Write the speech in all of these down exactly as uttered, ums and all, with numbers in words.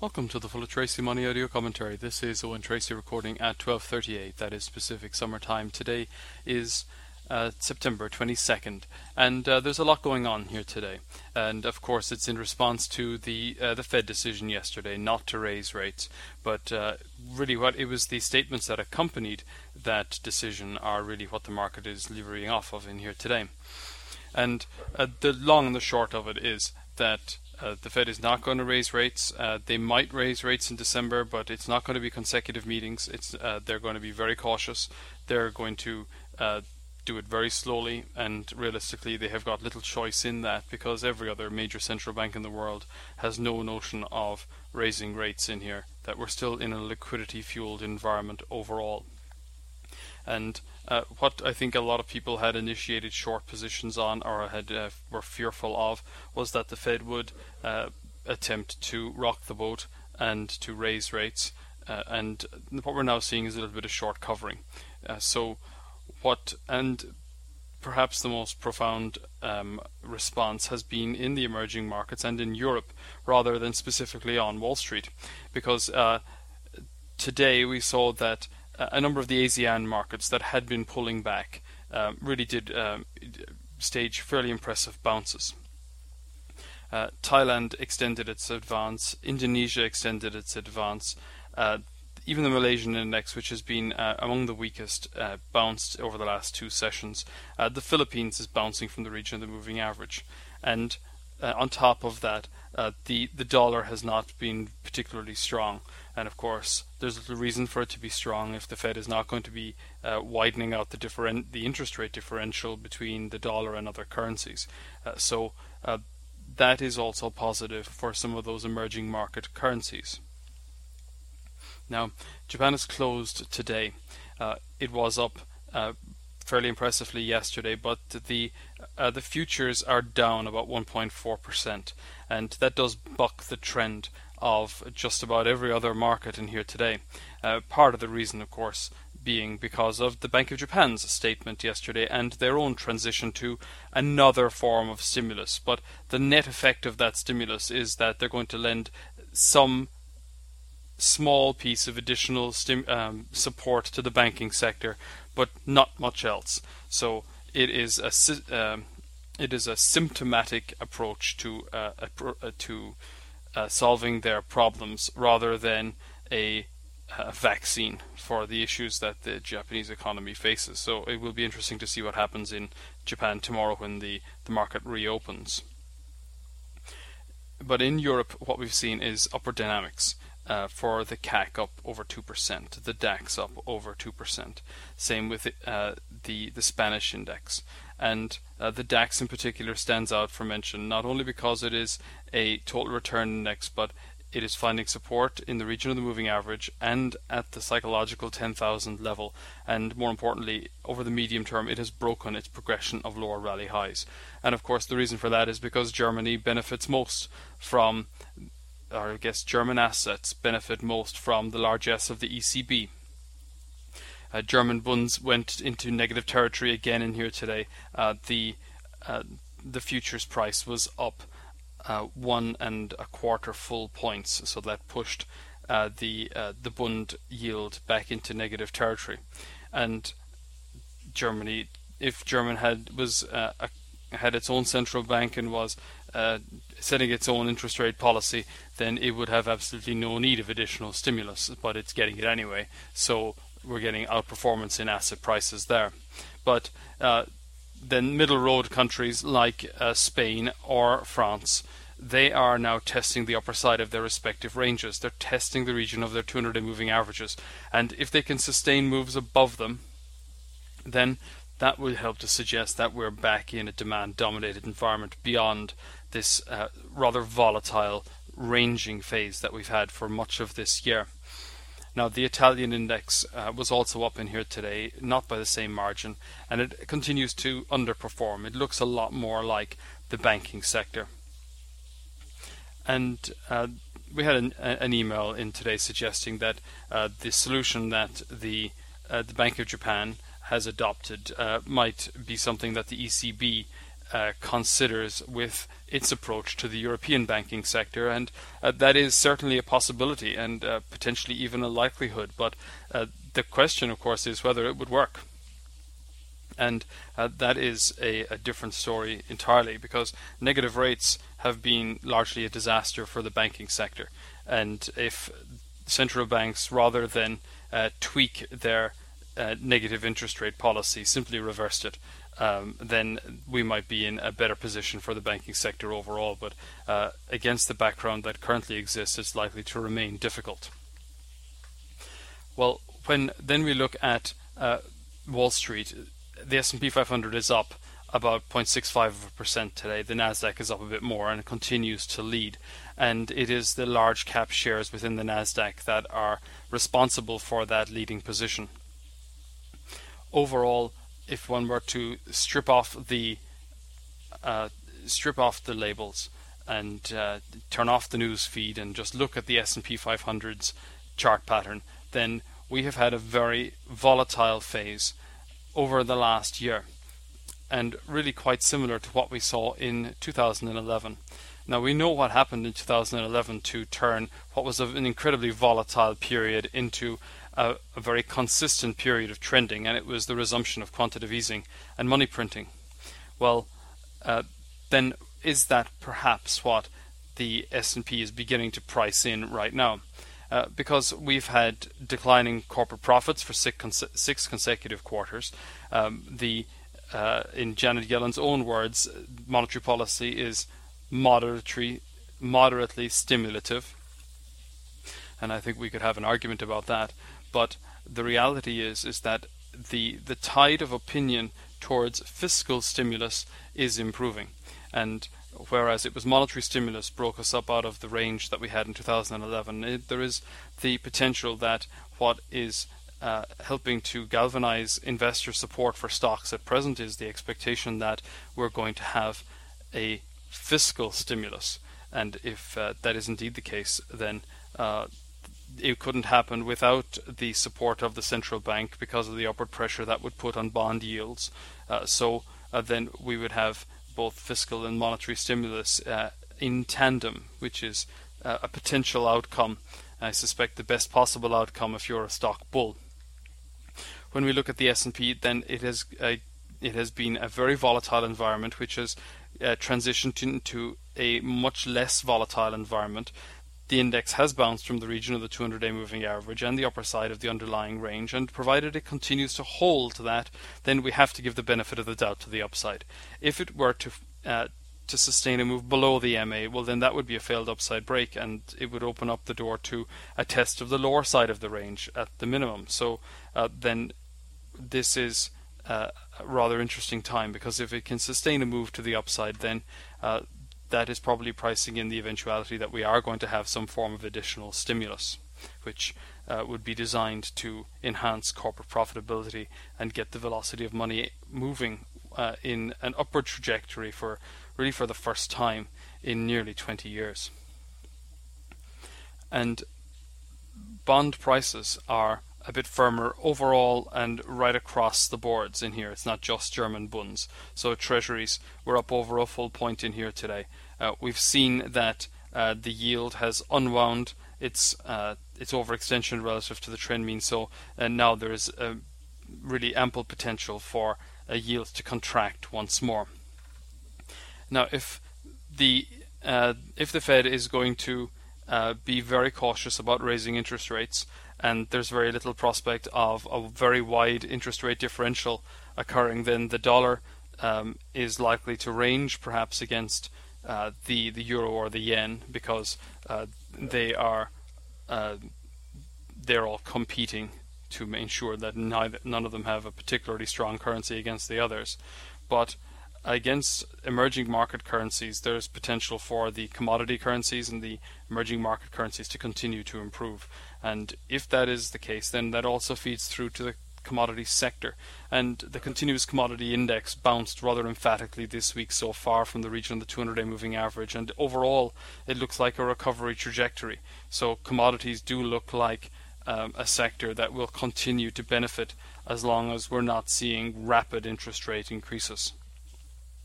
Welcome to the Full of Tracy Money audio commentary. This is Owen Tracy recording at twelve thirty-eight, that is Pacific Summer Time. Today is uh, September twenty-second, and uh, there's a lot going on here today. And of course it's in response to the uh, the Fed decision yesterday not to raise rates, but uh, really what it was the statements that accompanied that decision are really what the market is leveraging off of in here today. And uh, the long and the short of it is that Uh, the Fed is not going to raise rates. Uh, they might raise rates in December, but it's not going to be consecutive meetings. It's uh, they're going to be very cautious. They're going to uh, do it very slowly, and realistically they have got little choice in that, because every other major central bank in the world has no notion of raising rates in here, that we're still in a liquidity-fueled environment overall. And uh, what I think a lot of people had initiated short positions on, or had uh, were fearful of, was that the Fed would uh, attempt to rock the boat and to raise rates. Uh, and what we're now seeing is a little bit of short covering. Uh, so what, and perhaps the most profound um, response has been in the emerging markets and in Europe, rather than specifically on Wall Street, because uh, today we saw that a number of the ASEAN markets that had been pulling back uh, really did um, stage fairly impressive bounces. Uh, Thailand extended its advance, Indonesia extended its advance, uh, even the Malaysian index, which has been uh, among the weakest, uh, bounced over the last two sessions. Uh, the Philippines is bouncing from the region of the moving average, and uh, on top of that, uh, the, the dollar has not been particularly strong. And of course, there's little reason for it to be strong if the Fed is not going to be uh, widening out the different the interest rate differential between the dollar and other currencies. Uh, so uh, that is also positive for some of those emerging market currencies. Now, Japan is closed today. Uh, it was up uh, fairly impressively yesterday, but the uh, the futures are down about one point four percent, and that does buck the trend of just about every other market in here today. Uh, part of the reason, of course, being because of the Bank of Japan's statement yesterday and their own transition to another form of stimulus. But the net effect of that stimulus is that they're going to lend some small piece of additional stim um, support to the banking sector, but not much else. So it is a um, it is a symptomatic approach to uh, a, to Uh, solving their problems, rather than a, a vaccine for the issues that the Japanese economy faces. So it will be interesting to see what happens in Japan tomorrow when the, the market reopens. But in Europe, what we've seen is upward dynamics. Uh, for the C A C up over two percent, the DAX up over two percent. Same with uh, the, the Spanish index. And uh, the DAX in particular stands out for mention, not only because it is a total return index, but it is finding support in the region of the moving average and at the psychological ten thousand level. And more importantly, over the medium term, it has broken its progression of lower rally highs. And of course, the reason for that is because Germany benefits most from, or I guess German assets benefit most from the largesse of the E C B. Uh, German bunds went into negative territory again in here today. Uh, the uh, the futures price was up uh, one and a quarter full points, so that pushed uh, the uh, the bund yield back into negative territory. And Germany, if German had was uh, a, had its own central bank and was uh, setting its own interest rate policy, then it would have absolutely no need of additional stimulus, but it's getting it anyway. So we're getting outperformance in asset prices there. But uh, then middle road countries like uh, Spain or France, they are now testing the upper side of their respective ranges. They're testing the region of their two hundred day moving averages. And if they can sustain moves above them, then that will help to suggest that we're back in a demand-dominated environment beyond this uh, rather volatile ranging phase that we've had for much of this year. Now, the Italian index uh, was also up in here today, not by the same margin, and it continues to underperform. It looks a lot more like the banking sector. And uh, we had an, an email in today suggesting that uh, the solution that the uh, the Bank of Japan has adopted uh, might be something that the E C B uh, considers with its approach to the European banking sector, and uh, that is certainly a possibility and uh, potentially even a likelihood. But uh, the question, of course, is whether it would work. And uh, that is a, a different story entirely, because negative rates have been largely a disaster for the banking sector. And if central banks, rather than uh, tweak their uh, negative interest rate policy, simply reversed it, um, then we might be in a better position for the banking sector overall. But uh, against the background that currently exists, it's likely to remain difficult. Well, when then we look at uh, Wall Street, the S and P five hundred is up about zero point six five percent today. The Nasdaq is up a bit more, and it continues to lead. And it is the large cap shares within the Nasdaq that are responsible for that leading position. Overall, if one were to strip off the uh, strip off the labels and uh, turn off the news feed and just look at the S and P five hundred's chart pattern, then we have had a very volatile phase over the last year, and really quite similar to what we saw in two thousand eleven. Now, we know what happened in two thousand eleven to turn what was an incredibly volatile period into a, a very consistent period of trending, and it was the resumption of quantitative easing and money printing. Well, uh, then is that perhaps what the S and P is beginning to price in right now? Uh, because we've had declining corporate profits for six, cons six consecutive quarters. Um, the uh, in Janet Yellen's own words, monetary policy is moderately, moderately stimulative, and I think we could have an argument about that. But the reality is is that the the tide of opinion towards fiscal stimulus is improving, and whereas it was monetary stimulus broke us up out of the range that we had in two thousand eleven, it, there is the potential that what is uh, helping to galvanize investor support for stocks at present is the expectation that we're going to have a fiscal stimulus. And if uh, that is indeed the case, then uh, it couldn't happen without the support of the central bank because of the upward pressure that would put on bond yields. Uh, so uh, then we would have both fiscal and monetary stimulus uh, in tandem, which is uh, a potential outcome. I suspect the best possible outcome if you're a stock bull. When we look at the S and P, then it has uh, it has been a very volatile environment, which has uh, transitioned into a much less volatile environment. The index has bounced from the region of the two hundred day moving average and the upper side of the underlying range, and provided it continues to hold that, then we have to give the benefit of the doubt to the upside. If it were to uh, to sustain a move below the M A, well, then that would be a failed upside break, and it would open up the door to a test of the lower side of the range at the minimum. So uh, then this is uh, a rather interesting time, because if it can sustain a move to the upside, then uh, that is probably pricing in the eventuality that we are going to have some form of additional stimulus, which uh, would be designed to enhance corporate profitability and get the velocity of money moving uh, in an upward trajectory for really for the first time in nearly twenty years. And bond prices are a bit firmer overall and right across the boards in here. It's not just German bunds. So treasuries were up over a full point in here today. Uh, we've seen that uh, the yield has unwound its uh, its overextension relative to the trend mean. So uh, now there is a really ample potential for a yield to contract once more. Now, if the uh, if the Fed is going to uh, be very cautious about raising interest rates, and there's very little prospect of a very wide interest rate differential occurring, then the dollar um, is likely to range perhaps against uh, the the euro or the yen, because uh, they are uh, they're all competing to ensure that neither, none of them have a particularly strong currency against the others. But against emerging market currencies, there's potential for the commodity currencies and the emerging market currencies to continue to improve. And if that is the case, then that also feeds through to the commodity sector. And the continuous commodity index bounced rather emphatically this week so far from the region of the two hundred day moving average. And overall, it looks like a recovery trajectory. So commodities do look like um, a sector that will continue to benefit as long as we're not seeing rapid interest rate increases.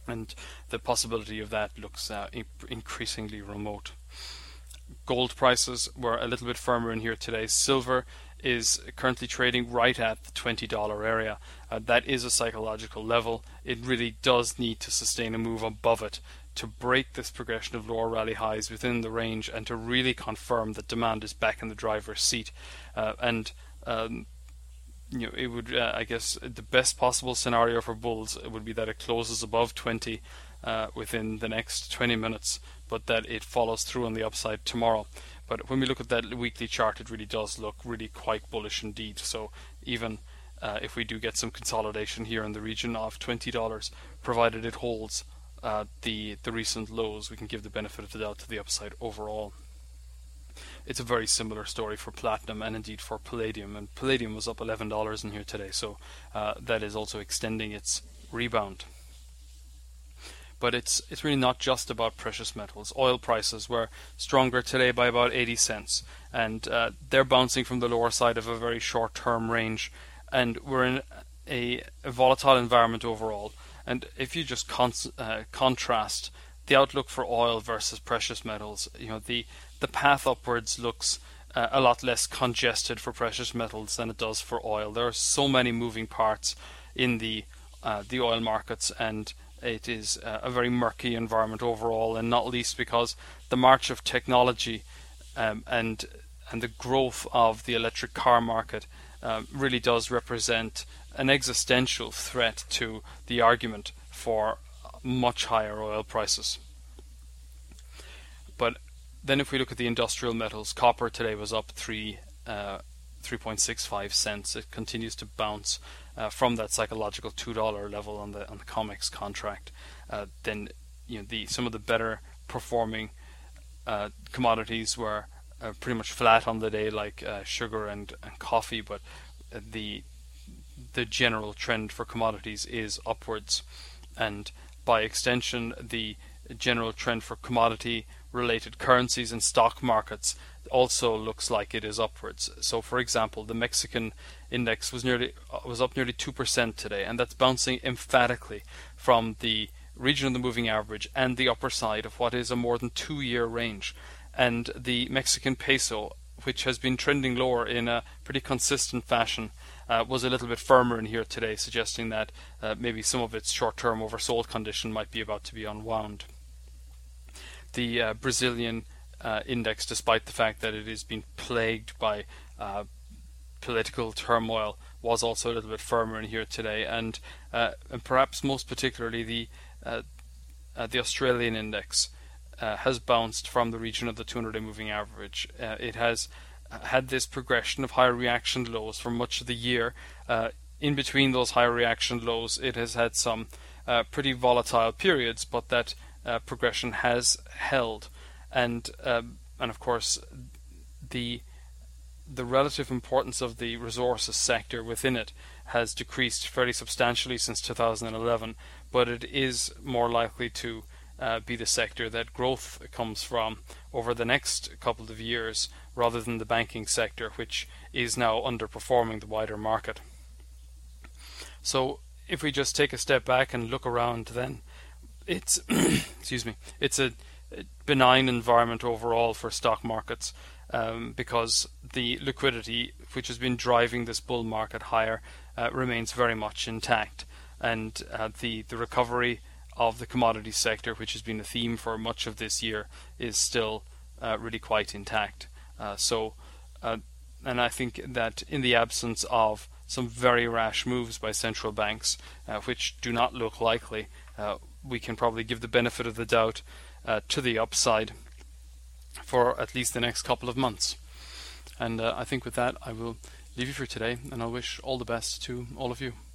and the possibility of that looks uh, increasingly remote. Gold prices were a little bit firmer in here today. Silver is currently trading right at the twenty dollar area. Uh, that is a psychological level. It really does need to sustain a move above it to break this progression of lower rally highs within the range and to really confirm that demand is back in the driver's seat. Uh, and um, you know, it would, uh, I guess, the best possible scenario for bulls would be that it closes above twenty uh, within the next twenty minutes, but that it follows through on the upside tomorrow. But when we look at that weekly chart, it really does look really quite bullish indeed. So even uh, if we do get some consolidation here in the region of twenty dollars, provided it holds uh, the the recent lows, we can give the benefit of the doubt to the upside overall. It's a very similar story for platinum and indeed for palladium, and palladium was up eleven dollars in here today, so uh, that is also extending its rebound. But it's it's really not just about precious metals. Oil prices were stronger today by about eighty cents, and uh, they're bouncing from the lower side of a very short-term range, and we're in a, a volatile environment overall. And if you just con uh, contrast the outlook for oil versus precious metals, you know, the the path upwards looks uh, a lot less congested for precious metals than it does for oil. There are so many moving parts in the uh, the oil markets, and it is uh, a very murky environment overall, and not least because the march of technology um, and and the growth of the electric car market um, really does represent an existential threat to the argument for much higher oil prices. But then if we look at the industrial metals, copper today was up three uh, three point six five cents. It continues to bounce uh, from that psychological two dollar level on the on the COMEX contract. Uh, then you know the some of the better performing uh, commodities were uh, pretty much flat on the day, like uh, sugar and, and coffee, but uh, the the general trend for commodities is upwards, and by extension the general trend for commodity related currencies and stock markets also looks like it is upwards. So for example, the Mexican index was nearly was up nearly two percent today, and that's bouncing emphatically from the region of the moving average and the upper side of what is a more than two year range. And the Mexican peso, which has been trending lower in a pretty consistent fashion, uh, was a little bit firmer in here today, suggesting that uh, maybe some of its short-term oversold condition might be about to be unwound. The uh, Brazilian uh, index, despite the fact that it has been plagued by uh, political turmoil, was also a little bit firmer in here today, and uh, and perhaps most particularly the uh, uh, the Australian index uh, has bounced from the region of the two hundred day moving average. Uh, it has had this progression of higher reaction lows for much of the year. Uh, in between those higher reaction lows, it has had some uh, pretty volatile periods, but that uh, progression has held, and um, and of course the the relative importance of the resources sector within it has decreased fairly substantially since two thousand eleven, but it is more likely to uh, be the sector that growth comes from over the next couple of years, rather than the banking sector, which is now underperforming the wider market. So if we just take a step back and look around, then it's excuse me, it's a benign environment overall for stock markets, um, because the liquidity which has been driving this bull market higher uh, remains very much intact, and uh, the the recovery of the commodity sector, which has been a theme for much of this year, is still uh, really quite intact. Uh, so, uh, and I think that in the absence of some very rash moves by central banks, uh, which do not look likely, uh, we can probably give the benefit of the doubt uh, to the upside for at least the next couple of months. And uh, I think with that I will leave you for today, and I'll wish all the best to all of you.